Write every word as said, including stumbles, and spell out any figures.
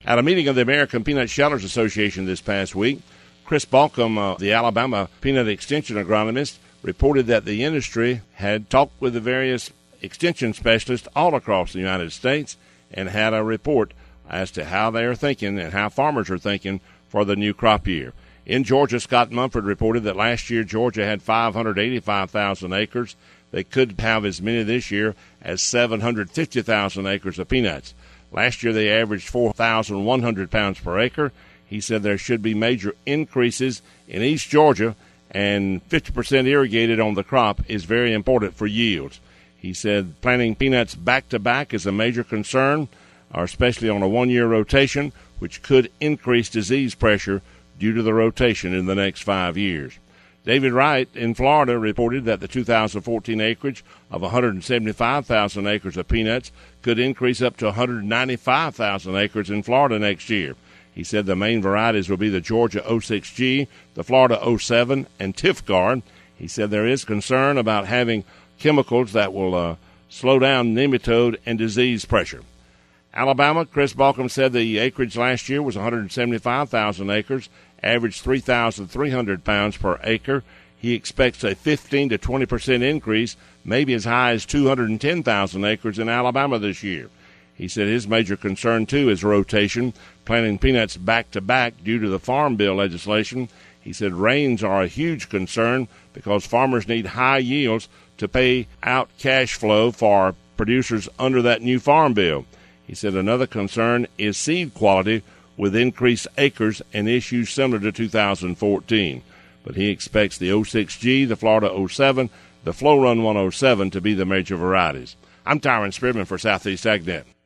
At a meeting of the American Peanut Shellers Association this past week, Chris Balcom, uh, the Alabama peanut extension agronomist, reported that the industry had talked with the various extension specialists all across the United States and had a report as to how they are thinking and how farmers are thinking for the new crop year. In Georgia, Scott Mumford reported that last year Georgia had five hundred eighty-five thousand acres. They could have as many this year as seven hundred fifty thousand acres of peanuts. Last year they averaged four thousand one hundred pounds per acre. He said there should be major increases in East Georgia, and fifty percent irrigated on the crop is very important for yields. He said planting peanuts back-to-back is a major concern, or especially on a one-year rotation, which could increase disease pressure due to the rotation in the next five years. David Wright in Florida reported that the two thousand fourteen acreage of one hundred seventy-five thousand acres of peanuts could increase up to one hundred ninety-five thousand acres in Florida next year. He said the main varieties will be the Georgia oh six G, the Florida oh seven, and Tifgard. He said there is concern about having chemicals that will uh, slow down nematode and disease pressure. Alabama, Chris Balcom said the acreage last year was one hundred seventy-five thousand acres, averaged three thousand three hundred pounds per acre. He expects a fifteen to twenty percent increase, maybe as high as two hundred ten thousand acres in Alabama this year. He said his major concern, too, is rotation, planting peanuts back-to-back due to the Farm Bill legislation. He said rains are a huge concern because farmers need high yields to pay out cash flow for producers under that new Farm Bill. He said another concern is seed quality with increased acres and issues similar to two thousand fourteen. But he expects the oh six G, the Florida oh seven, the Flow Run one oh seven to be the major varieties. I'm Tyron Spearman for Southeast AgNet.